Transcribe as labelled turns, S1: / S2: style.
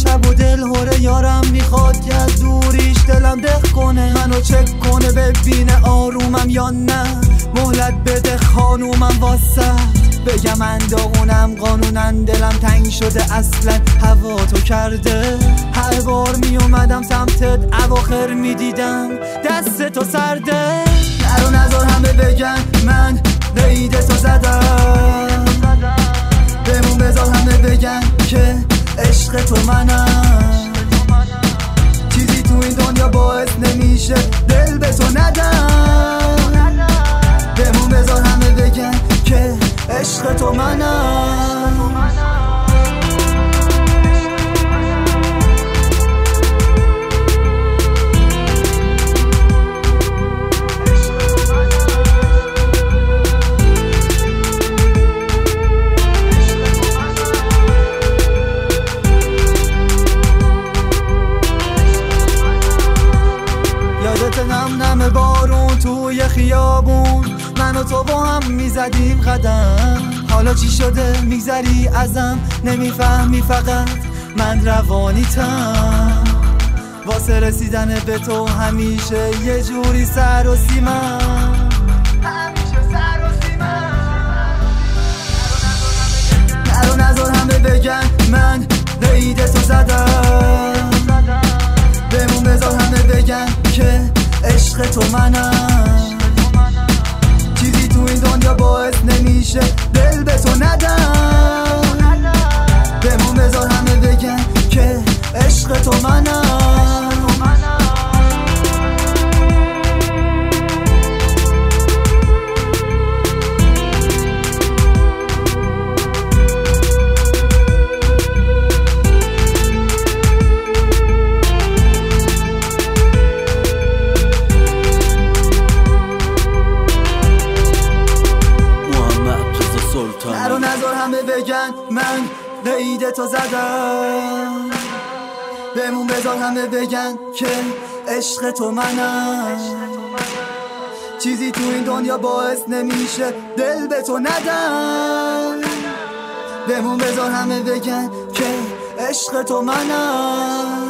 S1: شب و دل هوره یارم میخواد که از دوریش دلم دق کنه، منو چک کنه ببینه آرومم یا نه. مهلت بده خانومم واسه بگم انداغونم قانونن، دلم تنگ شده اصلا هوا تو کرده. هر بار می اومدم سمتت اواخر می دیدم دست تو سرده. نرو نذار همه بگن من رید تو زدم، بمون بذار همه بگن که عشق تو منم. چیزی تو این دنیا باعث نمیشه دل به تو ندم، بمون بذار همه بگن که عشق تو منم. یادت نم بارون توی خیابون، من و تو با هم میزدیم قدم. حالا چی شده میگذری ازم نمیفهمی، فقط من روانیتم. واسه رسیدن به تو همیشه یه جوری سر و سیمم، همیشه سر و سیمم. نرو نذار همه بگن من رید تو زدم، بمون بذار همه بگن که عشق تو منم. چیزی تو این دنیا باعث نمیشه دل به تو ندم، بمون بذار همه بگن که عشق تو منم. نرو نذار همه بگن من رید تو زدم، بمون بذار همه بگن که عشق تو منم. چیزی تو این دنیا باعث نمیشه دل به تو ندم، بمون بذار همه بگن که عشق تو منم.